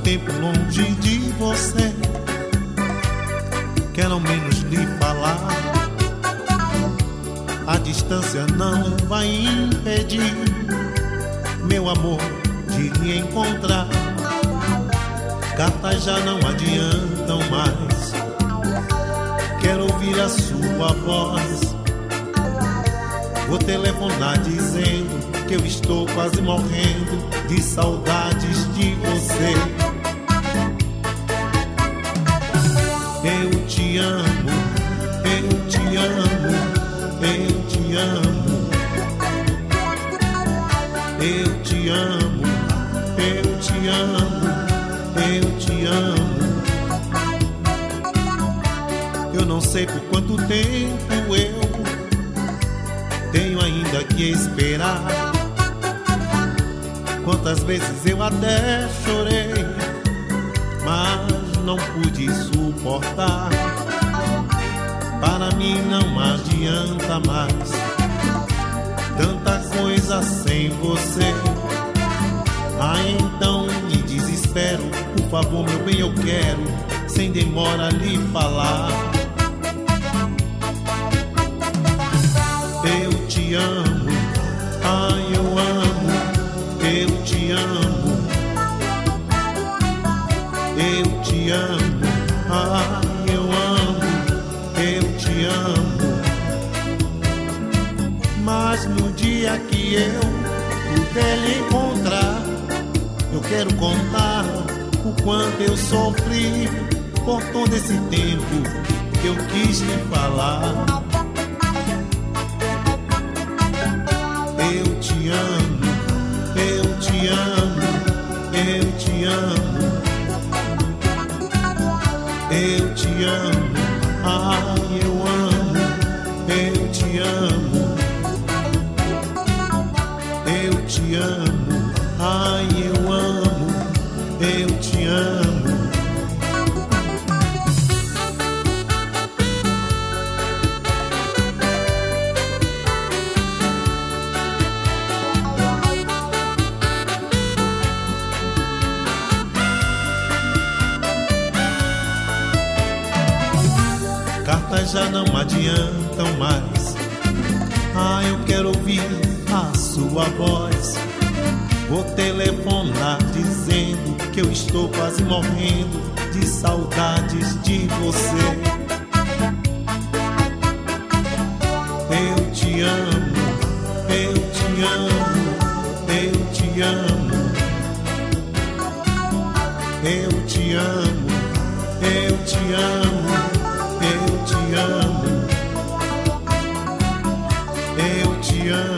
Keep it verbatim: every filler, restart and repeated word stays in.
tempo longe de você. Quero ao menos lhe falar. A distância não vai impedir, meu amor, de lhe encontrar. Cartas já não adiantam mais. Quero ouvir a sua voz. Vou telefonar dizendo que eu estou quase morrendo de saudades de você. Eu te amo, eu te amo, eu te amo. Eu te amo, eu te amo, eu te amo. Eu não sei por quanto tempo eu tenho ainda que esperar. Quantas vezes eu até chorei, mas não pude suportar. Para mim não adianta mais, tanta coisa sem você. Ah, então me desespero, por favor, meu bem, eu quero, sem demora, lhe falar. Eu te amo, ai eu amo, eu te amo. Eu te amo, ai eu amo, eu te amo. Mas no dia que eu puder lhe encontrar, eu quero contar o quanto eu sofri por todo esse tempo que eu quis lhe falar. Eu te amo, eu te amo, eu te amo. Eu te amo, ai eu amo, eu te amo. Eu te amo, ai eu amo, eu te amo. Cartas já não adiantam mais. Ah, eu quero ouvir a sua voz. Vou telefonar dizendo que eu estou quase morrendo de saudades de você. Eu te amo, eu te amo, eu te amo. Eu te amo, eu te amo, eu te amo. Eu te amo.